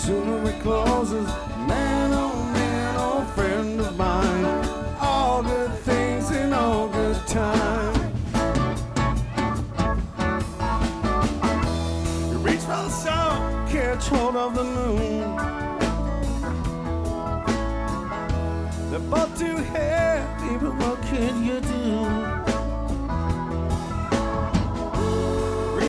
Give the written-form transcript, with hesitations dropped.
sooner it closes. Man, oh, friend of mine. All good things in all good time. You reach for the sun, catch hold of the moon. They're both too heavy, but what could you do?